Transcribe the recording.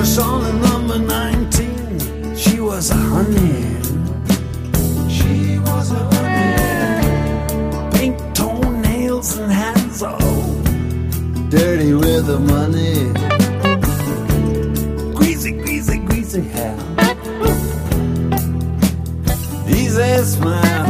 Shoshana number 19. She was a honey. She was a honey. Pink toenails and hands all dirty with the money. Greasy, greasy, greasy hair. Easy smile.